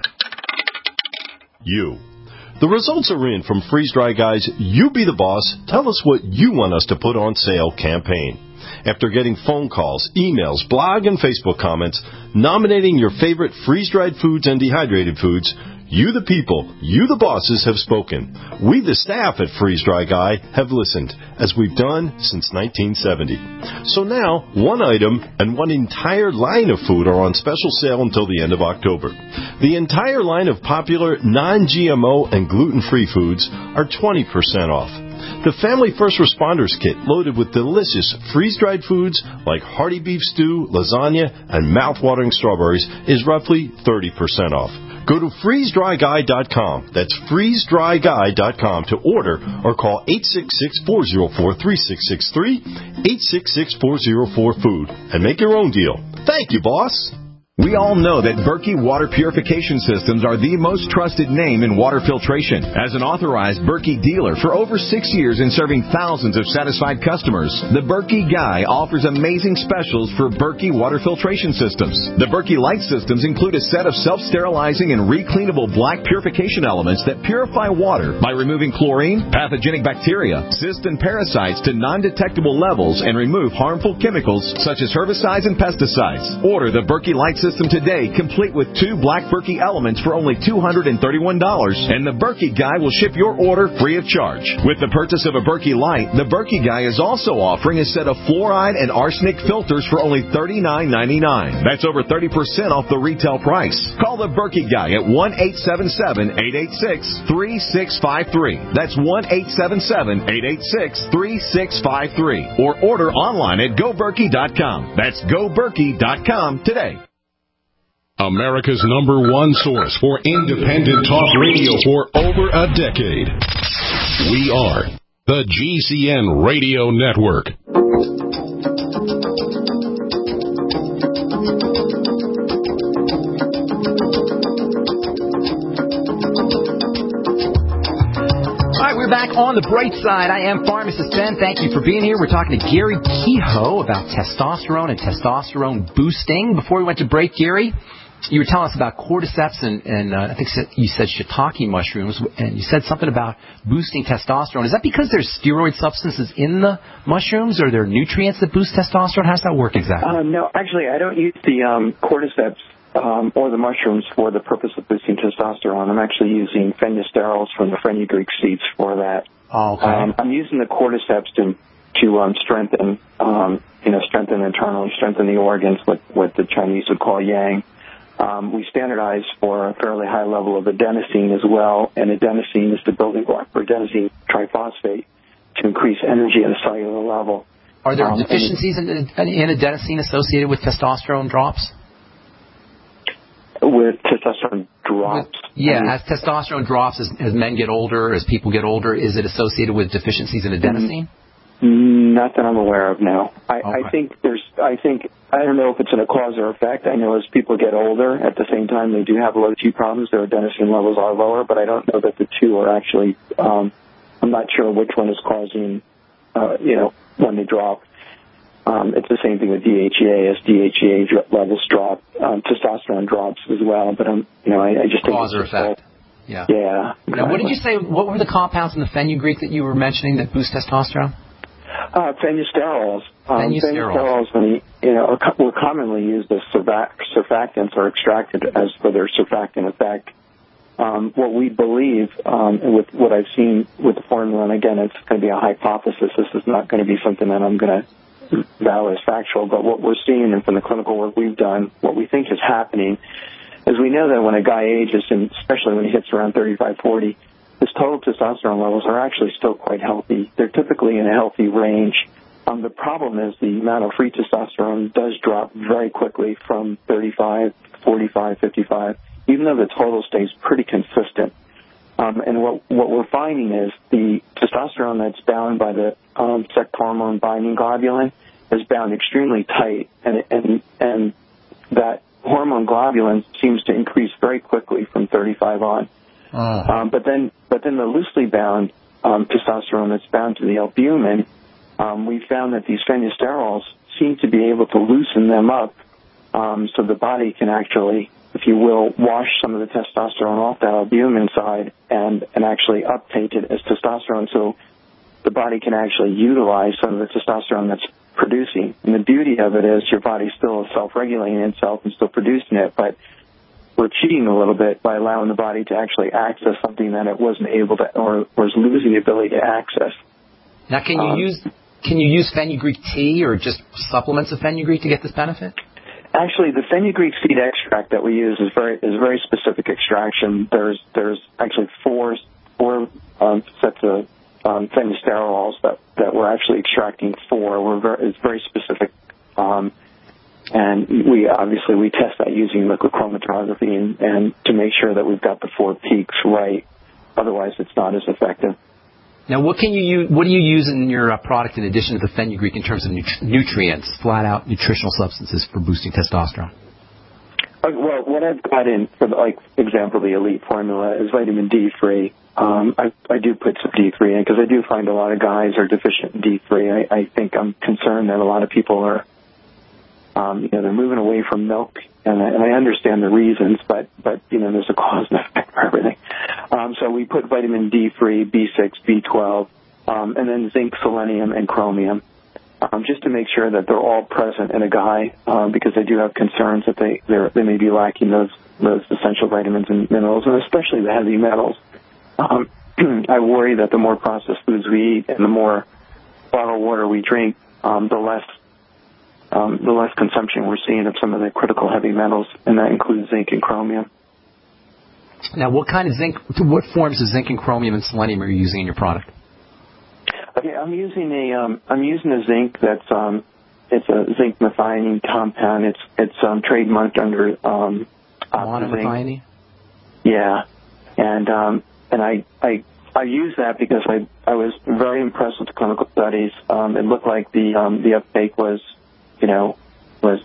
you. The results are in from Freeze Dry Guy's You Be the Boss, Tell Us What You Want Us to Put on Sale campaign. After getting phone calls, emails, blog, and Facebook comments nominating your favorite freeze-dried foods and dehydrated foods, you the people, you the bosses have spoken. We the staff at Freeze Dry Guy have listened, as we've done since nineteen seventy. So now, one item and one entire line of food are on special sale until the end of October. The entire line of popular non-G M O and gluten-free foods are twenty percent off. The Family First Responders Kit, loaded with delicious freeze-dried foods like hearty beef stew, lasagna, and mouth-watering strawberries, is roughly thirty percent off. Go to freeze dry guy dot com. That's freeze dry guy dot com to order, or call eight six six, four zero four, three six six three, eight six six, four zero four, food, and make your own deal. Thank you, boss. We all know that Berkey Water Purification Systems are the most trusted name in water filtration. As an authorized Berkey dealer for over six years and serving thousands of satisfied customers, the Berkey Guy offers amazing specials for Berkey Water Filtration Systems. The Berkey Light Systems include a set of self-sterilizing and recleanable black purification elements that purify water by removing chlorine, pathogenic bacteria, cysts, and parasites to non-detectable levels and remove harmful chemicals such as herbicides and pesticides. Order the Berkey Light System today, complete with two black Berkey elements for only two hundred thirty-one dollars, and the Berkey Guy will ship your order free of charge. With the purchase of a Berkey Light, the Berkey Guy is also offering a set of fluoride and arsenic filters for only thirty-nine ninety-nine. That's over thirty percent off the retail price. Call the Berkey Guy at one eight seven seven, eight eight six, three six five three. That's one eight seven seven, eight eight six, three six five three. Or order online at go berkey dot com. That's go berkey dot com today. America's number one source for independent talk radio for over a decade. We are the G C N Radio Network. All right, we're back on the bright side. I am Pharmacist Ben. Thank you for being here. We're talking to Gary Kehoe about testosterone and testosterone boosting. Before we went to break, Gary, you were telling us about cordyceps and, and uh, I think you said shiitake mushrooms, and you said something about boosting testosterone. Is that because there's steroid substances in the mushrooms, or are there nutrients that boost testosterone? How does that work exactly? Uh, no, actually, I don't use the um, cordyceps um, or the mushrooms for the purpose of boosting testosterone. I'm actually using phenosterols from the fenugreek seeds for that. Oh, okay. Um, I'm using the cordyceps to to um, strengthen, um, you know, strengthen internally, strengthen the organs, what what the Chinese would call yang. Um, we standardize for a fairly high level of adenosine as well, and adenosine is the building block for adenosine triphosphate to increase energy at a cellular level. Are there um, deficiencies in, in adenosine associated with testosterone drops? With testosterone drops? With, yeah, as testosterone drops, as, as men get older, as people get older, is it associated with deficiencies in adenosine? Mm-hmm. Not that I'm aware of, no. I, okay. I think there's, I think, I don't know if it's in a cause or effect. I know as people get older, at the same time they do have low T problems, their adenosine levels are lower, but I don't know that the two are actually, um, I'm not sure which one is causing, uh, you know, when they drop. Um, it's the same thing with D H E A. As D H E A levels drop, um, testosterone drops as well, but, um, you know, I, I just think cause or it's effect. Yeah. Yeah. Exactly. Now, what did you say, what were the compounds in the fenugreek that you were mentioning that boost testosterone? Uh, phenosterols. Um, phenosterols. Phenosterols, you know, are, were commonly used as surfactants or extracted as for their surfactant effect. Um, what we believe, um, and with what I've seen with the formula, and again, it's going to be a hypothesis. This is not going to be something that I'm going to vow as factual, but what we're seeing, and from the clinical work we've done, what we think is happening is we know that when a guy ages, and especially when he hits around thirty-five, forty, his total testosterone levels are actually still quite healthy. They're typically in a healthy range. Um, the problem is the amount of free testosterone does drop very quickly from thirty-five, forty-five, fifty-five, even though the total stays pretty consistent. Um, and what what we're finding is the testosterone that's bound by the um, sex hormone binding globulin is bound extremely tight, and and and that hormone globulin seems to increase very quickly from thirty-five on. Uh. Um, but then but then the loosely bound um, testosterone that's bound to the albumin, um, we found that these phenosterols seem to be able to loosen them up, um, so the body can actually, if you will, wash some of the testosterone off that albumin side and, and actually uptake it as testosterone, so the body can actually utilize some of the testosterone that's producing. And the beauty of it is your body's still self-regulating itself and still producing it, but we're cheating a little bit by allowing the body to actually access something that it wasn't able to, or was losing the ability to access. Now, can you um, use can you use fenugreek tea or just supplements of fenugreek to get this benefit? Actually, the fenugreek seed extract that we use is very is a very specific extraction. There's there's actually four four um, sets of um, phenosterols that, that we're actually extracting for. We're very, it's very specific, um, and we obviously we test that using liquid chromatography and, and to make sure that we've got the four peaks right. Otherwise, it's not as effective. Now, what can you use? What do you use in your uh, product in addition to the fenugreek in terms of nut- nutrients, flat-out nutritional substances for boosting testosterone? Uh, well, what I've got in, for the, like example, the Elite formula is vitamin D three. Um, I, I do put some D three in because I do find a lot of guys are deficient in D three. I, I think I'm concerned that a lot of people are, um, you know, they're moving away from milk, and I, and I understand the reasons, but but you know, there's a cause and effect for everything. Um, so we put vitamin D three, B six, B twelve, um, and then zinc, selenium, and chromium, um, just to make sure that they're all present in a guy, um, because I do have concerns that they they may be lacking those those essential vitamins and minerals, and especially the heavy metals. Um, I worry that the more processed foods we eat and the more bottled water we drink, um, the less um, the less consumption we're seeing of some of the critical heavy metals, and that includes zinc and chromium. Now, what kind of zinc, what forms of zinc and chromium and selenium are you using in your product? Okay, I'm using a, um, I'm using a zinc that's, um, it's a zinc methionine compound. It's, it's, um, trademarked under, um, monomethionine? Yeah. And, um, and I, I, I use that because I, I was very impressed with the clinical studies. Um, it looked like the, um, the uptake was, you know, was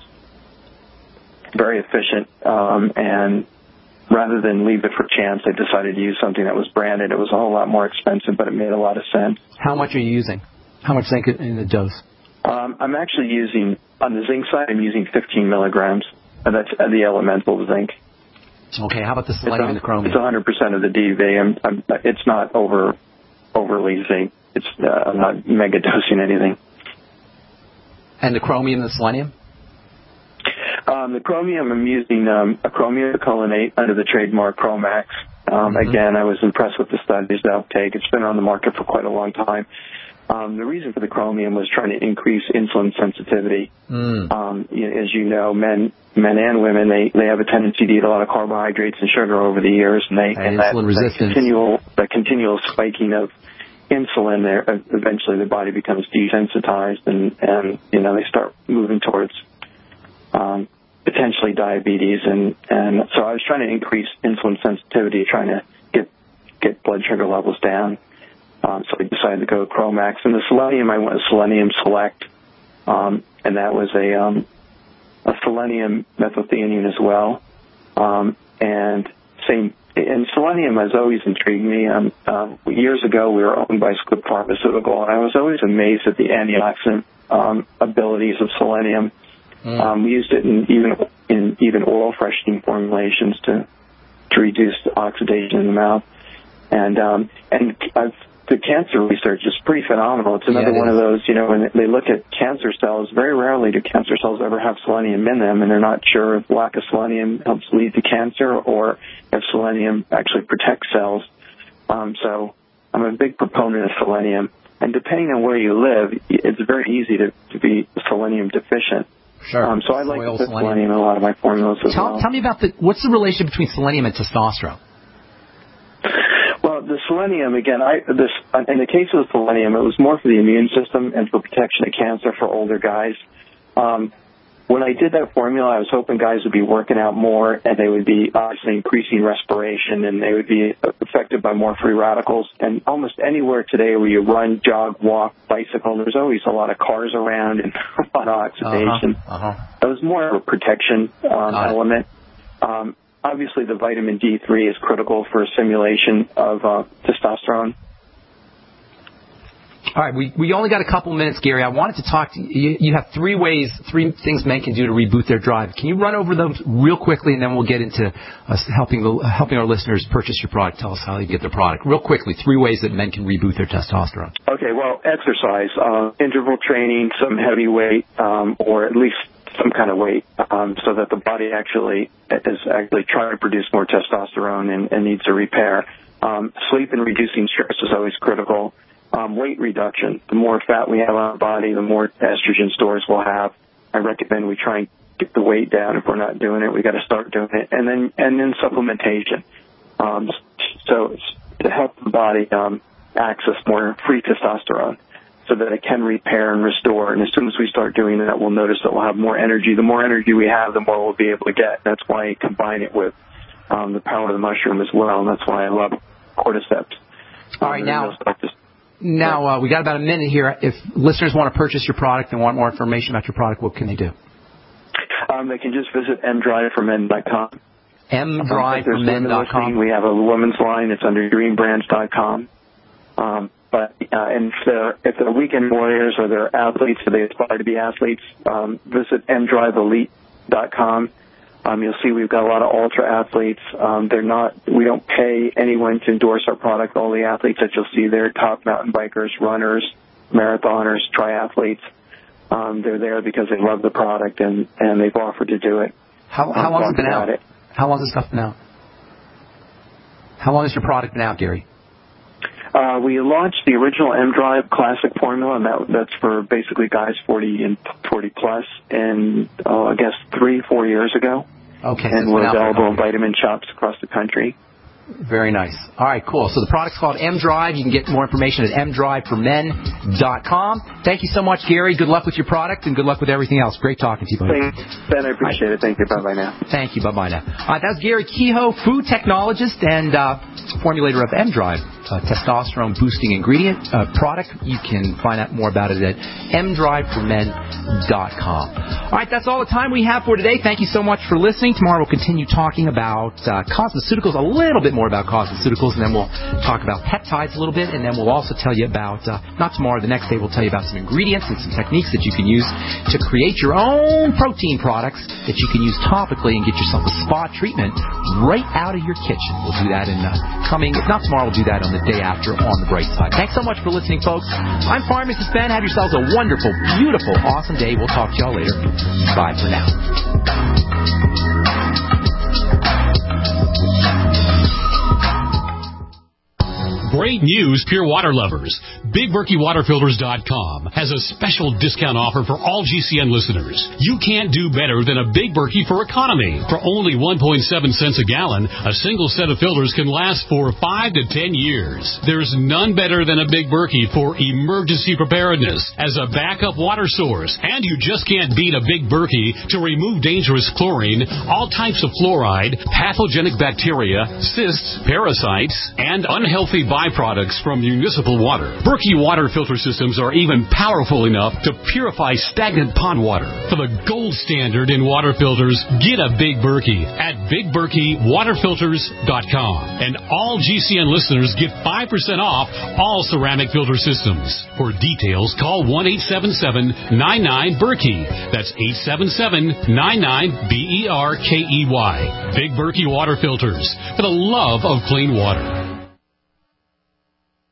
very efficient, um, and, rather than leave it for chance, I decided to use something that was branded. It was a whole lot more expensive, but it made a lot of sense. How much are you using? How much zinc in the dose? Um, I'm actually using, on the zinc side, I'm using fifteen milligrams. And that's uh, the elemental zinc. Okay, how about the selenium and the chromium? It's one hundred percent of the D V. I'm, I'm, it's not over overly zinc. It's uh, I'm not mega dosing anything. And the chromium and the selenium? Um, the chromium, I'm using um, a chromium picolinate under the trademark Chromax. Um, mm-hmm. Again, I was impressed with the studies, the uptake. It's been on the market for quite a long time. Um, the reason for the chromium was trying to increase insulin sensitivity. Mm. Um, as you know, men men and women, they, they have a tendency to eat a lot of carbohydrates and sugar over the years, and they and, and that, insulin resistance. That continual, that continual spiking of insulin, there eventually the body becomes desensitized, and, and you know they start moving towards Um, potentially diabetes, and, and so I was trying to increase insulin sensitivity, trying to get get blood sugar levels down. Um, so I decided to go with Chromax. And the selenium, I went with Selenium Select, um, and that was a, um, a selenium methylthionine as well. Um, and same, and selenium has always intrigued me. Um, um, years ago, we were owned by Squibb Pharmaceutical, and I was always amazed at the antioxidant um, abilities of selenium. Mm. Um, we used it in even in even oral freshening formulations to to reduce the oxidation in the mouth, and um, and I've, the cancer research is pretty phenomenal. It's another yeah, it one is. of those, you know, when they look at cancer cells, very rarely do cancer cells ever have selenium in them, and they're not sure if lack of selenium helps lead to cancer or if selenium actually protects cells. Um, so I'm a big proponent of selenium, and depending on where you live, it's very easy to, to be selenium deficient. Sure. Um, so I like to put selenium in a lot of my formulas as tell, well. Tell me about the, what's the relationship between selenium and testosterone? Well, the selenium, again, I, this, in the case of the selenium, it was more for the immune system and for protection of cancer for older guys. Um, when I did that formula, I was hoping guys would be working out more and they would be obviously increasing respiration and they would be affected by more free radicals. And almost anywhere today where you run, jog, walk, bicycle, there's always a lot of cars around and a lot of oxidation. Uh-huh. Uh-huh. It was more of a protection um, element. Um, obviously, the vitamin D three is critical for simulation of uh, testosterone. All right, we, we only got a couple minutes, Gary. I wanted to talk to you. You have three ways, three things men can do to reboot their drive. Can you run over them real quickly, and then we'll get into us helping the, helping our listeners purchase your product. Tell us how you get their product. Real quickly, three ways that men can reboot their testosterone. Okay, well, exercise, uh, interval training, some heavy weight, um, or at least some kind of weight, um, so that the body actually is actually trying to produce more testosterone and, and needs a repair. Um, sleep and reducing stress is always critical. Um, weight reduction. The more fat we have on our body, the more estrogen stores we'll have. I recommend we try and get the weight down. If we're not doing it, we got to start doing it. And then, and then supplementation. Um, so it's to help the body um, access more free testosterone, so that it can repair and restore. And as soon as we start doing that, we'll notice that we'll have more energy. The more energy we have, the more we'll be able to get. That's why I combine it with um, the power of the mushroom as well, and that's why I love cordyceps. All right, now, now uh, we got about a minute here. If listeners want to purchase your product and want more information about your product, what can they do? Um, they can just visit m drive for men dot com. m drive for men dot com. We have a women's line. It's under dream brands dot com. Um, But uh, and if they're, if they're weekend warriors or they're athletes or they aspire to be athletes, um, visit m drive elite dot com. Um, you'll see we've got a lot of ultra athletes. Um, they're not. We don't pay anyone to endorse our product. All the athletes that you'll see there, top mountain bikers, runners, marathoners, triathletes. Um, they're there because they love the product and, and they've offered to do it. How, how long has it been out? It. How long has this stuff been out? How long has your product been out, Gary? Uh, we launched the original M Drive Classic formula, and that, that's for basically guys forty and forty plus, and uh, I guess three, four years ago. Okay. And so we're available in vitamin shops across the country. Very nice. All right, cool. So the product's called M Drive. You can get more information at m drive for men dot com. Thank you so much, Gary. Good luck with your product, and good luck with everything else. Great talking to you, buddy. Thanks, Ben. I appreciate right. it. Thank you. Bye-bye now. Thank you. Bye-bye now. All right, that's Gary Kehoe, food technologist and uh, formulator of M Drive. Uh, testosterone boosting ingredient uh, product. You can find out more about it at m drive for men dot com. All right, that's all the time we have for today. Thank you so much for listening. Tomorrow we'll continue talking about uh, cosmeceuticals, a little bit more about cosmeceuticals, and then we'll talk about peptides a little bit, and then we'll also tell you about, uh, not tomorrow, the next day we'll tell you about some ingredients and some techniques that you can use to create your own protein products that you can use topically and get yourself a spa treatment right out of your kitchen. We'll do that in uh, coming, if not tomorrow, we'll do that on the day after on the Bright Side. Thanks so much for listening, folks. I'm Pharmacist Ben. Have yourselves a wonderful, beautiful, awesome day. We'll talk to y'all later. Bye for now. Great news, Pure Water lovers. Big Berkey Water Filters dot com has a special discount offer for all G C N listeners. You can't do better than a Big Berkey for economy. For only one point seven cents a gallon, a single set of filters can last for five to ten years. There's none better than a Big Berkey for emergency preparedness as a backup water source. And you just can't beat a Big Berkey to remove dangerous chlorine, all types of fluoride, pathogenic bacteria, cysts, parasites, and unhealthy byproducts from municipal water. Berkey water filter systems are even powerful enough to purify stagnant pond water. For the gold standard in water filters, get a Big Berkey at Big Berkey Water Filters dot com. And all G C N listeners get five percent off all ceramic filter systems. For details, call one eight seven seven nine nine Berkey. That's eight seven seven nine nine B E R K E Y. Big Berkey Water Filters, for the love of clean water.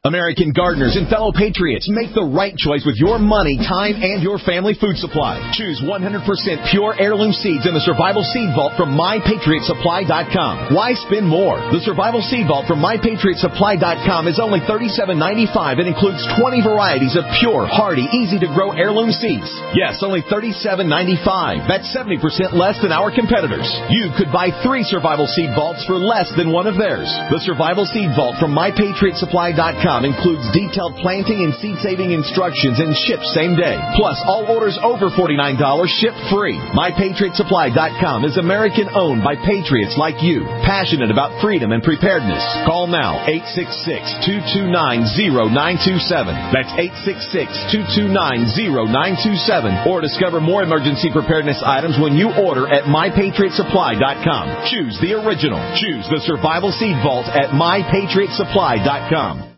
American gardeners and fellow patriots, make the right choice with your money, time, and your family food supply. Choose one hundred percent pure heirloom seeds in the Survival Seed Vault from my patriot supply dot com. Why spend more? The Survival Seed Vault from my patriot supply dot com is only thirty-seven ninety-five and includes twenty varieties of pure, hardy, easy-to-grow heirloom seeds. Yes, only thirty-seven ninety-five. That's seventy percent less than our competitors. You could buy three Survival Seed Vaults for less than one of theirs. The Survival Seed Vault from my patriot supply dot com includes detailed planting and seed-saving instructions and ships same day. Plus, all orders over forty-nine dollars ship free. my patriot supply dot com is American-owned by patriots like you, passionate about freedom and preparedness. Call now, eight six six, two two nine, zero nine two seven. That's eight six six, two two nine, zero nine two seven. Or discover more emergency preparedness items when you order at my patriot supply dot com. Choose the original. Choose the Survival Seed Vault at my patriot supply dot com.